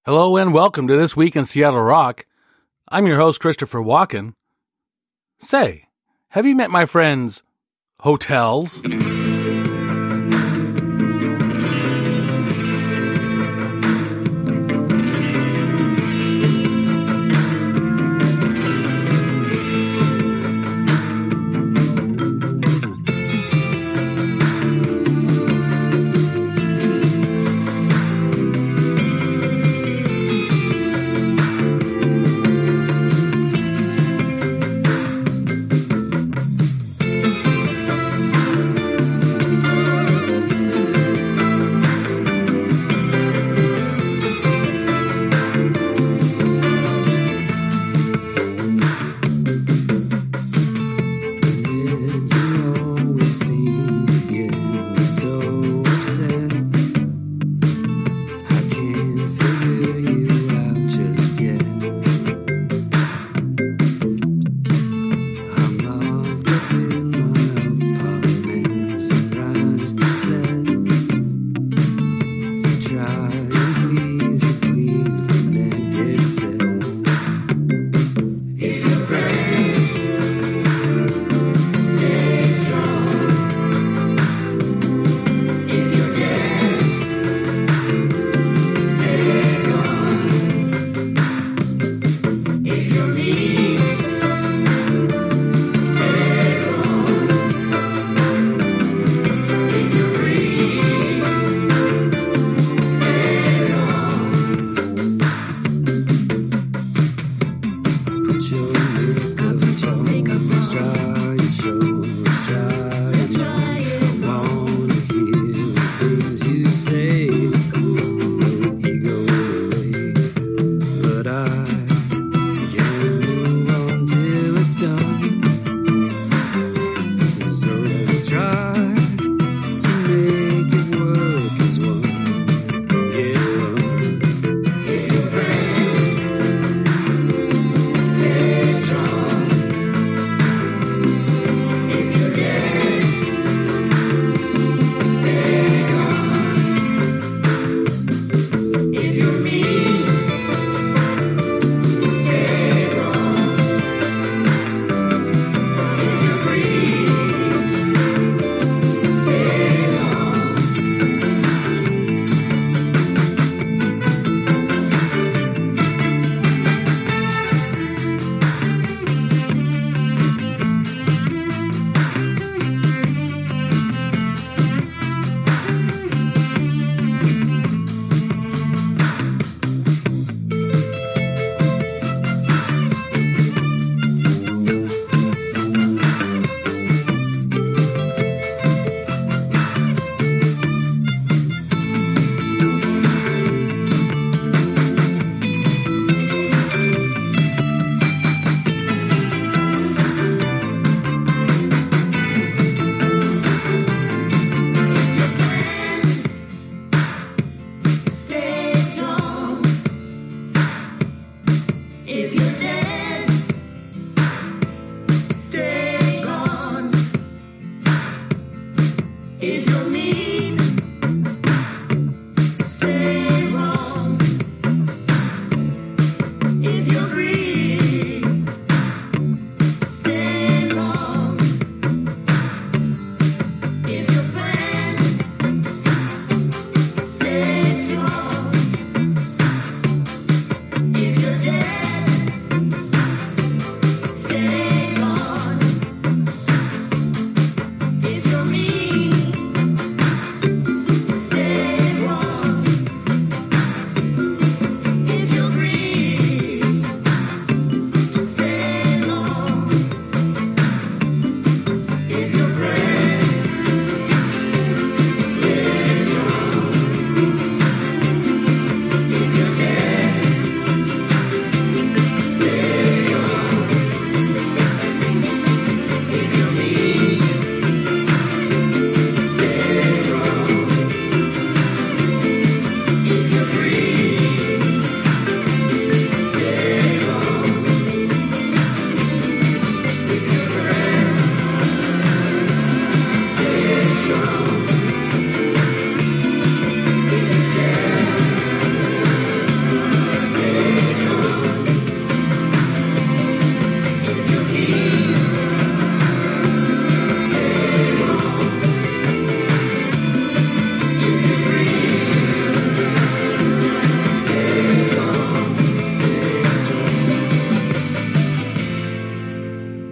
Hello and welcome to This Week in Seattle Rock. I'm your host, Christopher Walken. Say, have you met my friends, hotels?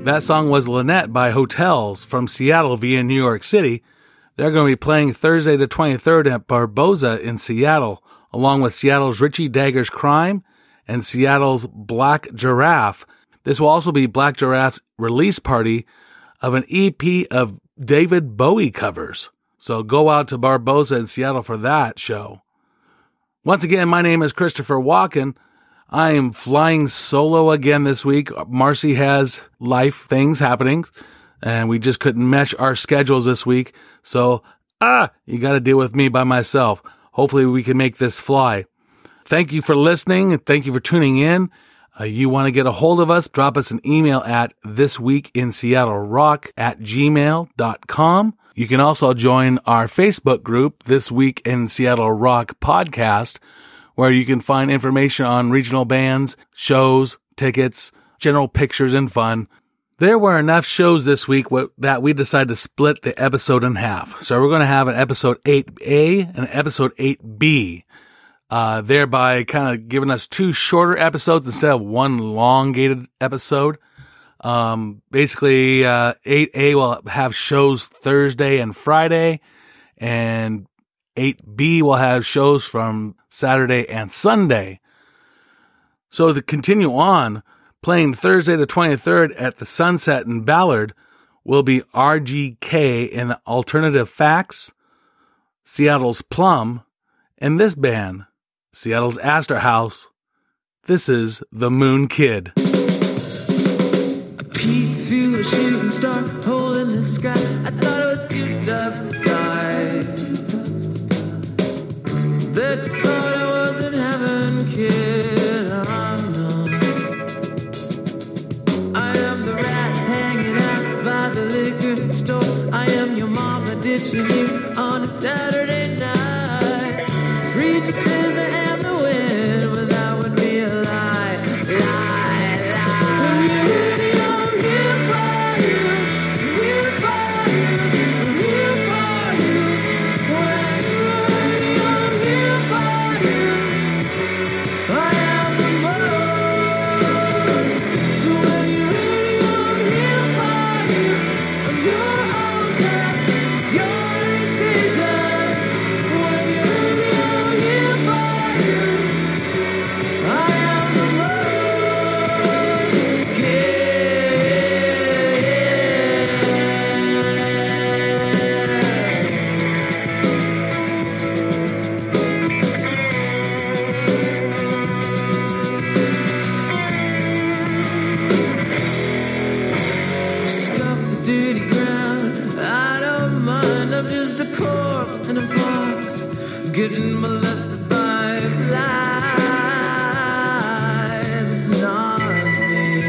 That song was Lynette by Hotels from Seattle via New York City. They're going to be playing Thursday the 23rd at Barboza in Seattle, along with Seattle's Richie Dagger's Crime and Seattle's Black Giraffe. This will also be Black Giraffe's release party of an EP of David Bowie covers. So go out to Barboza in Seattle for that show. Once again, my name is Christopher Walken. I am flying solo again this week. Marcy has life things happening, and we just couldn't mesh our schedules this week. So, you got to deal with me by myself. Hopefully we can make this fly. Thank you for listening, and thank you for tuning in. You want to get a hold of us, drop us an email at thisweekinseattlerock@gmail.com. You can also join our Facebook group, This Week in Seattle Rock Podcast, where you can find information on regional bands, shows, tickets, general pictures, and fun. There were enough shows this week that we decided to split the episode in half. So we're going to have an episode 8A and an episode 8B, thereby kind of giving us two shorter episodes instead of one elongated episode. Basically, 8A will have shows Thursday and Friday, and 8B will have shows from Saturday and Sunday. So to continue on, playing Thursday the 23rd at the Sunset in Ballard will be RGK and the Alternative Facts, Seattle's Plum, and this band, Seattle's Astor House. This is The Moon Kid. Peek through a shooting star, hole in the sky. I thought it was too tough to die. Bet you thought I was in heaven, kid. I'm not. I am the rat hanging out by the liquor store. I am your mama ditching you on a Saturday night. Preacher says I am the wind, but that would be a lie. Getting molested by flies. It's not me.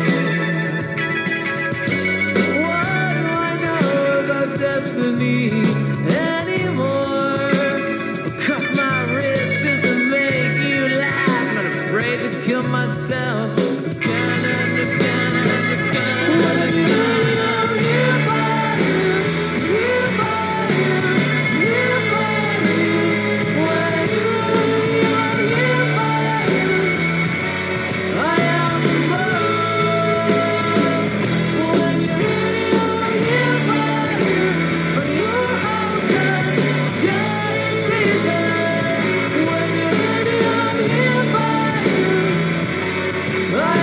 What do I know about destiny anymore? I'll cut my wrist just to make you laugh. Not afraid to kill myself again and again and again and again. I'm here for you, here for you, here for you. I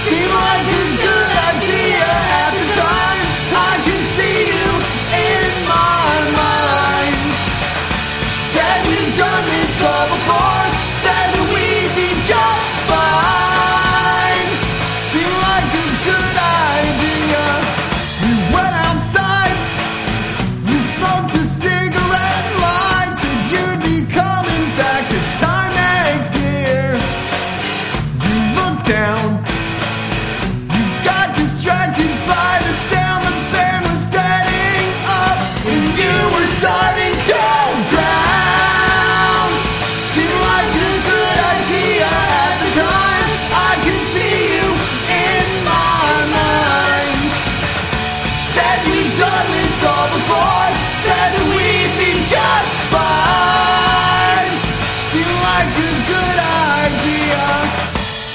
Seemed like a good idea at the time. I can see you in my mind. Said you've done this all before. Said that we'd be just fine. Seemed like a good idea. We went outside. You smoked a cigarette and lied. Said you'd be coming back this time next year. You looked down. You got distracted by the sound the band was setting up, and you were starting to drown. Seemed like a good idea at the time. I can see you in my mind. Said we've done this all before. Said that we'd be just fine. Seemed like a good idea.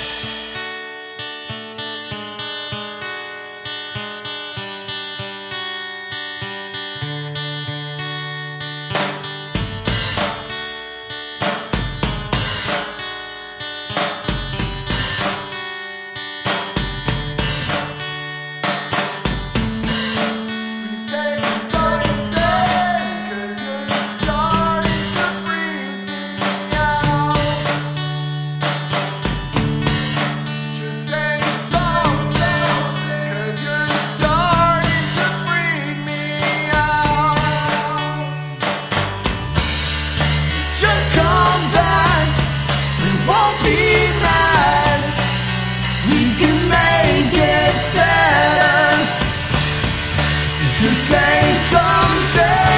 Just come back, we won't be mad. We can make it better. Just say something.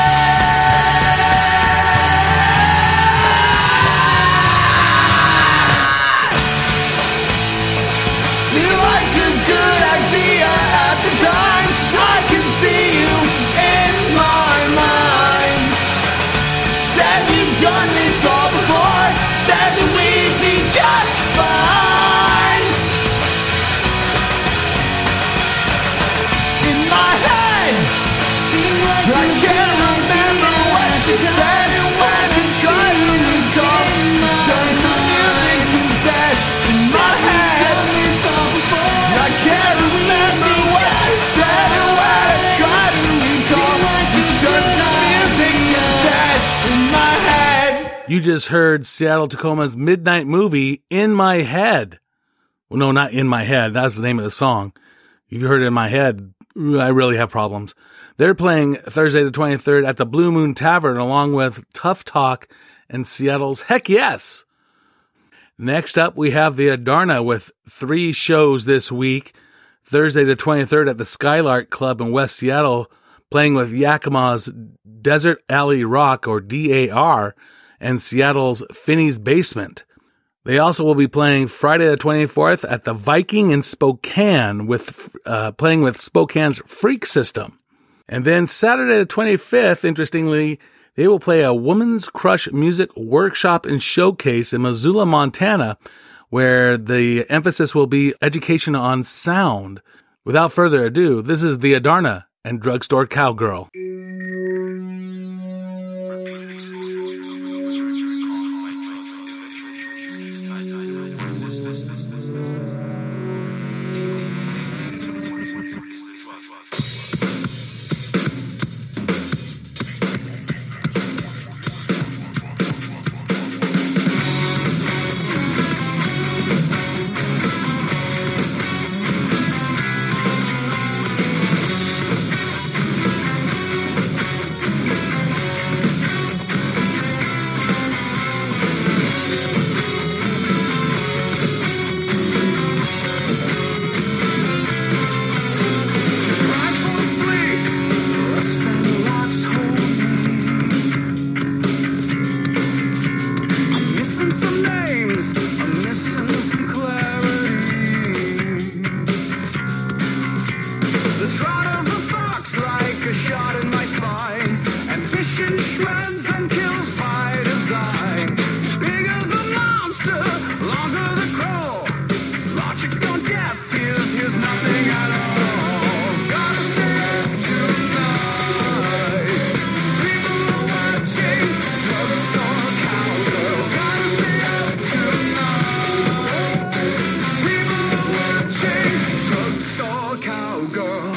Seemed like a good idea at the time. I can see you in my mind. Said we've done this all before. Said that we'd be just fine. In my head, seems like I can't remember what she said. And when I try to recall, turn some music instead. In my head, I can't remember what she said. And when I try to recall, turn some music instead. In my head. You just heard Seattle Tacoma's Midnight Movie, In My Head. Well, no, not In My Head. That's the name of the song. If you heard it In My Head, I really have problems. They're playing Thursday the 23rd at the Blue Moon Tavern along with Tough Talk and Seattle's Heck Yes. Next up, we have the Adarna with 3 shows this week. Thursday the 23rd at the Skylark Club in West Seattle, playing with Yakima's Desert Alley Rock, or DAR, and Seattle's Finney's Basement. They also will be playing Friday the 24th at the Viking in Spokane, playing with Spokane's Freak System. And then Saturday the 25th, interestingly, they will play a Woman's Crush Music Workshop and Showcase in Missoula, Montana, where the emphasis will be education on sound. Without further ado, this is the Adarna and Drugstore Cowgirl. watching drugstore cowgirl.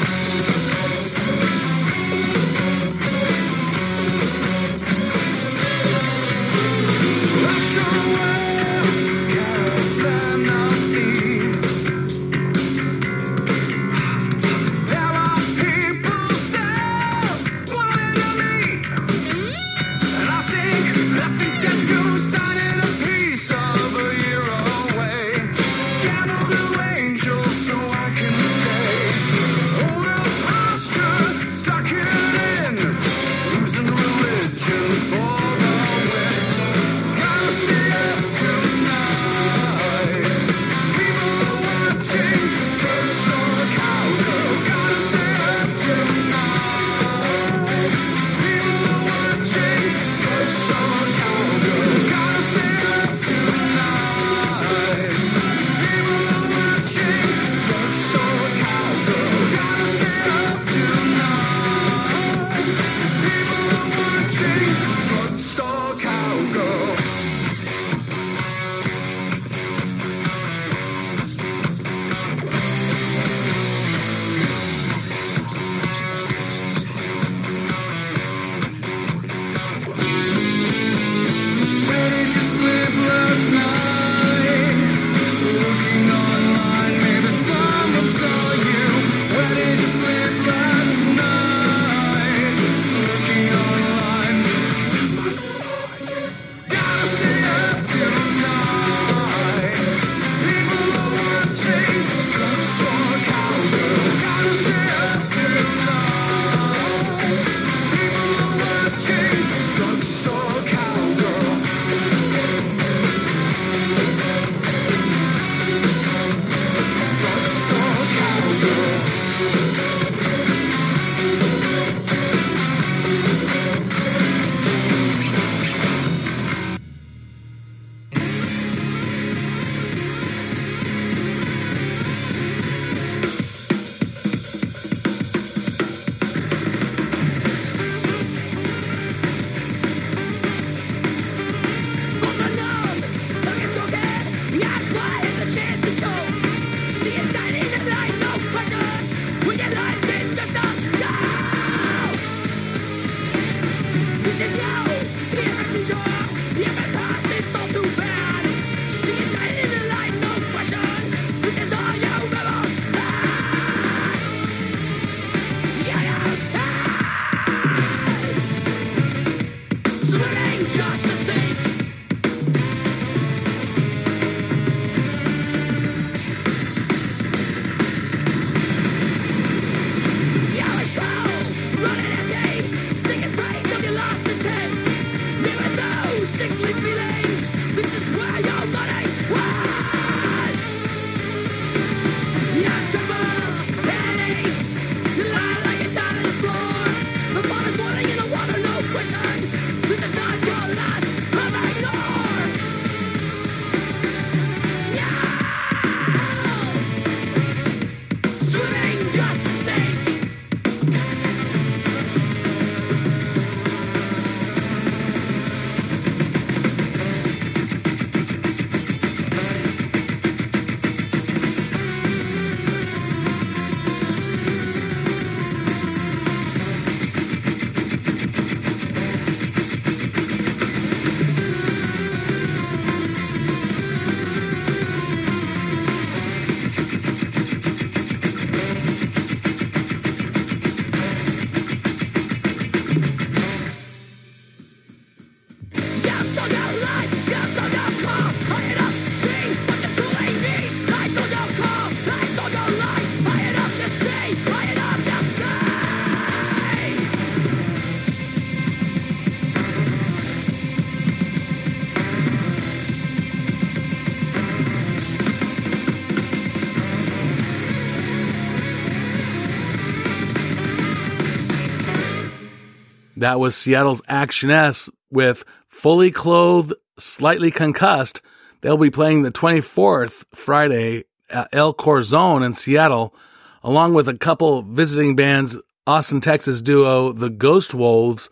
That was Seattle's Action S with Fully Clothed, Slightly Concussed. They'll be playing the 24th Friday at El Corazon in Seattle, along with a couple visiting bands, Austin, Texas duo The Ghost Wolves,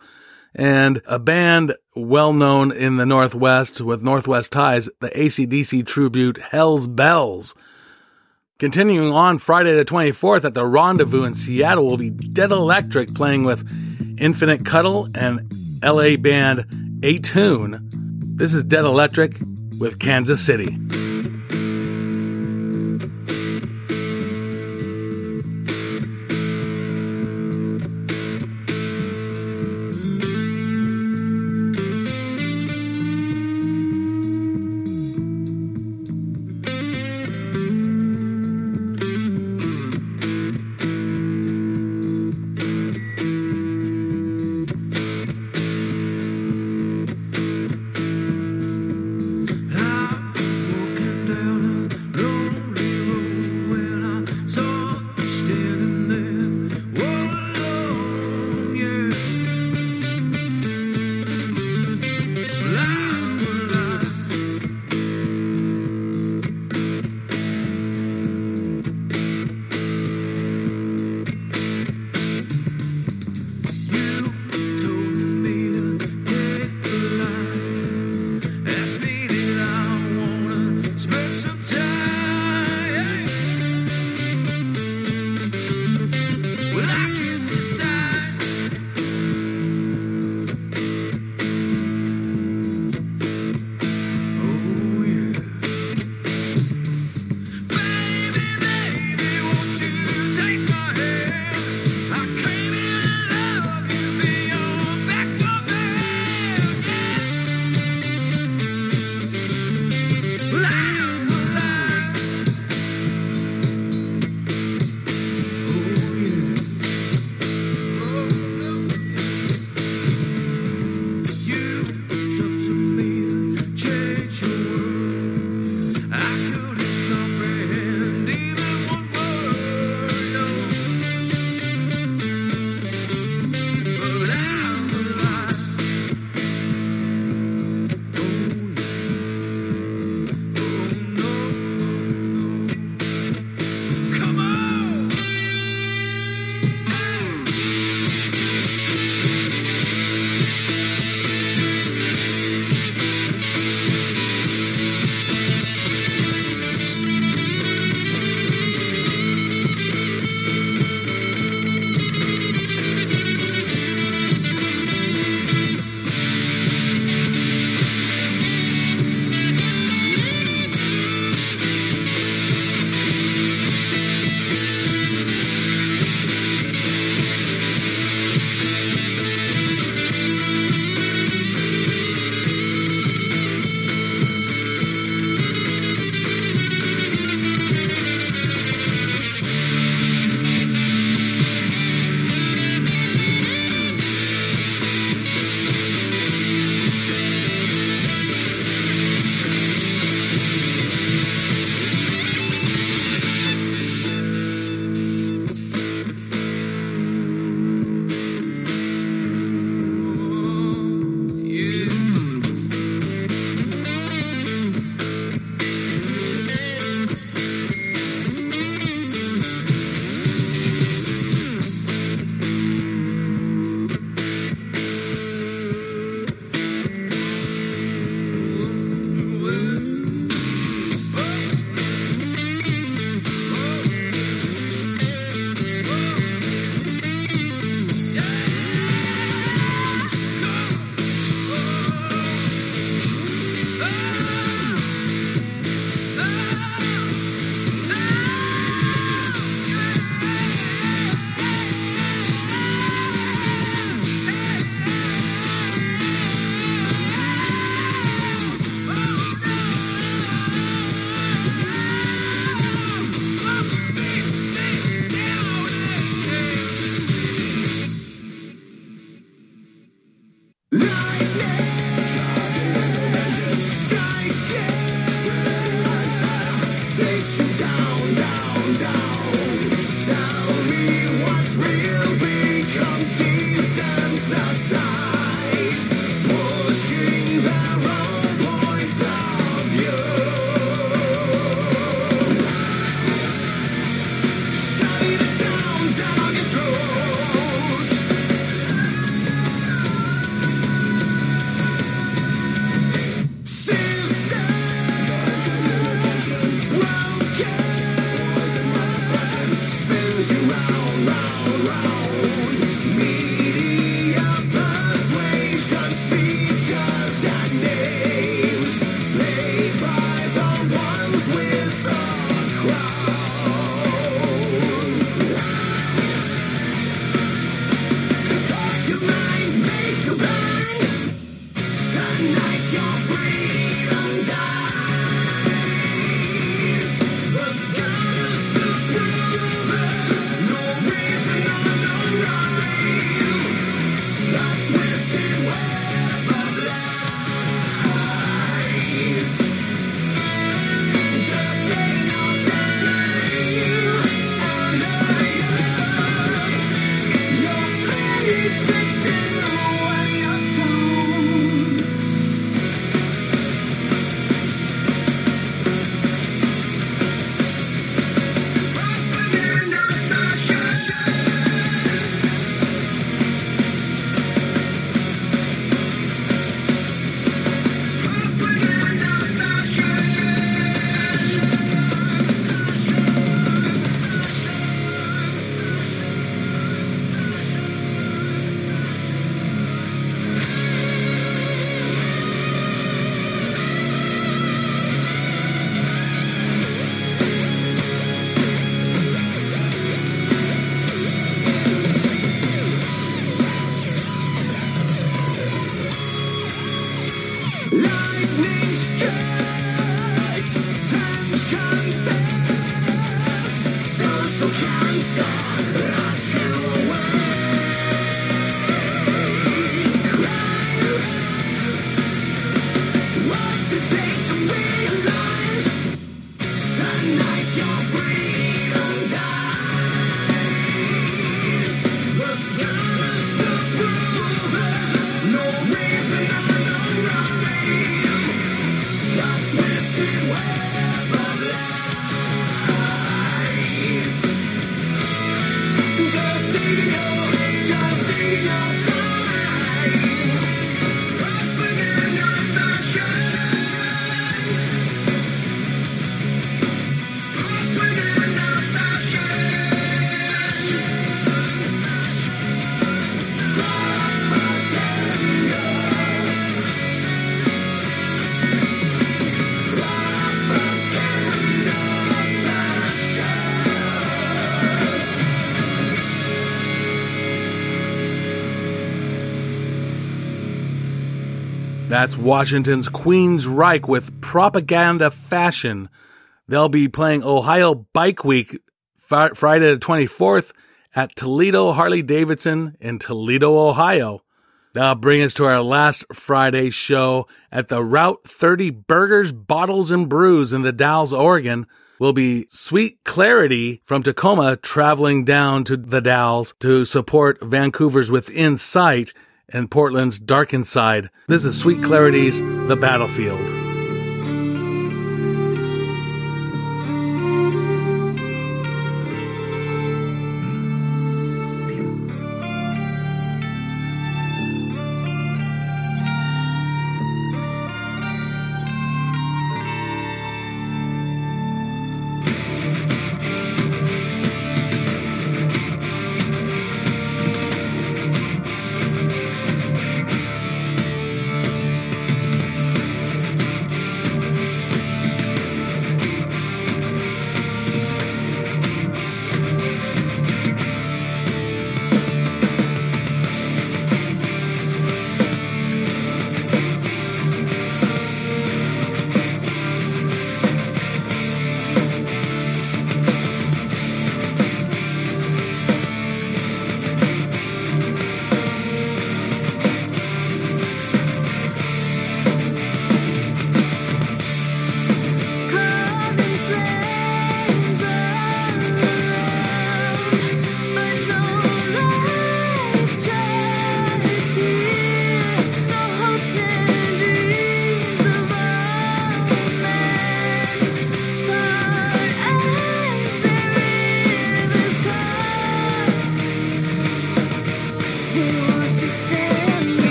and a band well known in the Northwest with Northwest ties, the AC/DC tribute Hell's Bells. Continuing on Friday the 24th at the Rendezvous in Seattle will be Dead Electric playing with Infinite Cuddle and LA band A-Tune. This is Dead Electric with Kansas City. That's Washington's Queensryche with Propaganda Fashion. They'll be playing Ohio Bike Week Friday the 24th at Toledo Harley-Davidson in Toledo, Ohio. That'll bring us to our last Friday show at the Route 30 Burgers, Bottles, and Brews in the Dalles, Oregon. Will be Sweet Clarity from Tacoma traveling down to the Dalles to support Vancouver's Within Sight and Portland's Dark Inside. This is Sweet Clarity's The Battlefield.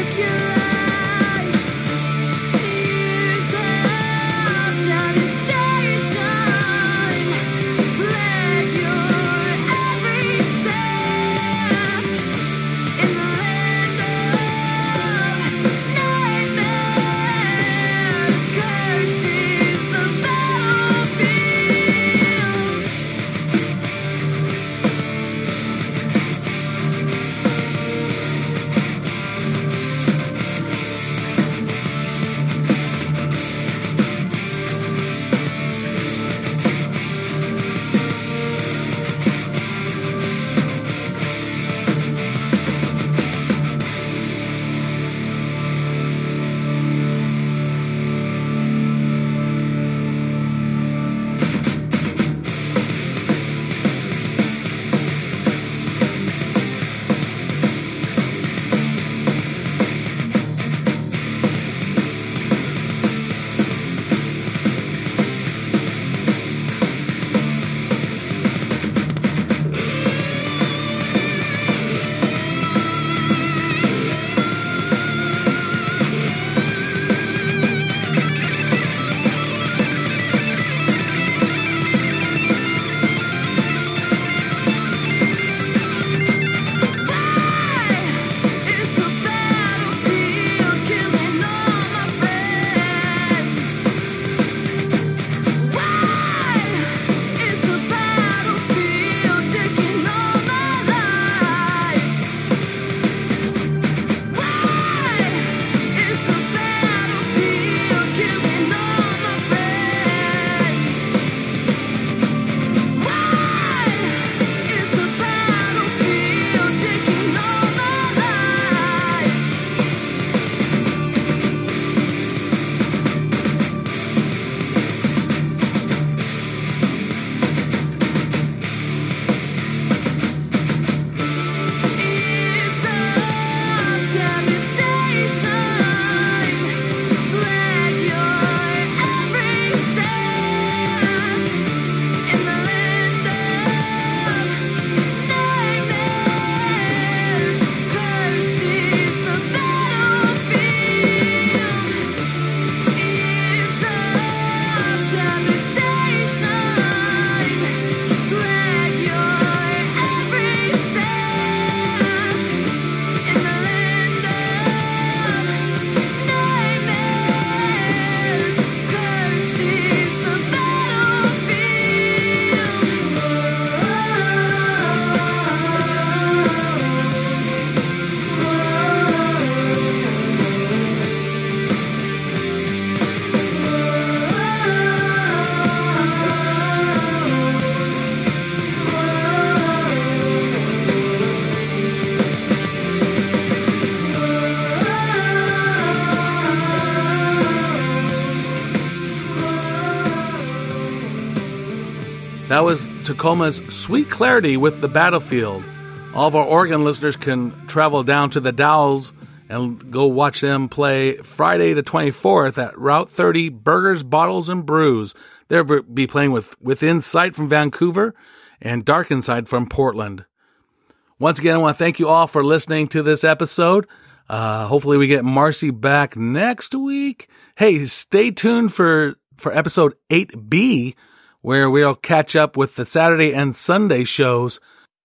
That was Tacoma's Sweet Clarity with The Battlefield. All of our Oregon listeners can travel down to the Dowels and go watch them play Friday the 24th at Route 30 Burgers, Bottles, and Brews. They'll be playing with Within Sight from Vancouver and Dark Inside from Portland. Once again, I want to thank you all for listening to this episode. Hopefully we get Marcy back next week. Hey, stay tuned for episode 8B, where we'll catch up with the Saturday and Sunday shows.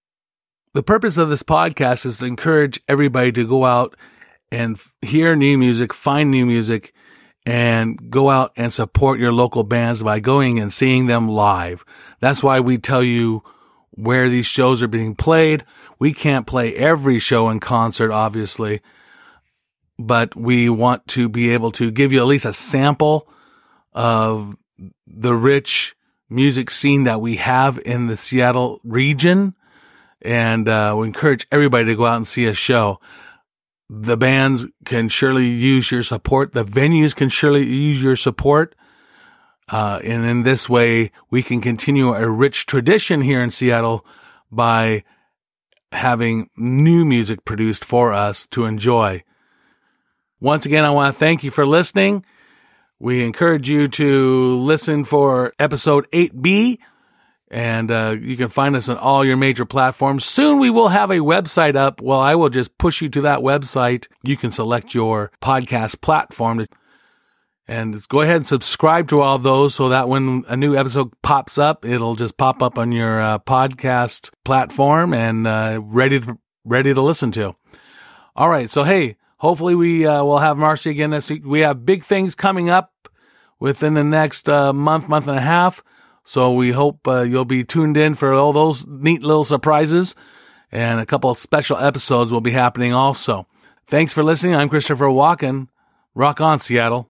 The purpose of this podcast is to encourage everybody to go out and hear new music, find new music, and go out and support your local bands by going and seeing them live. That's why we tell you where these shows are being played. We can't play every show in concert, obviously, but we want to be able to give you at least a sample of the rich music scene that we have in the Seattle region. And we encourage everybody to go out and see a show. The bands can surely use your support. The venues can surely use your support. And in this way, we can continue a rich tradition here in Seattle by having new music produced for us to enjoy. Once again, I want to thank you for listening. We encourage you to listen for episode 8B And you can find us on all your major platforms. Soon we will have a website up. Well, I will just push you to that website. You can select your podcast platform. And go ahead and subscribe to all those so that when a new episode pops up, it'll just pop up on your podcast platform and ready to listen to. All right. So, hey, hopefully we will have Marcy again this week. We have big things coming up within the next month and a half. So we hope you'll be tuned in for all those neat little surprises, and a couple of special episodes will be happening also. Thanks for listening. I'm Christopher Walken. Rock on, Seattle.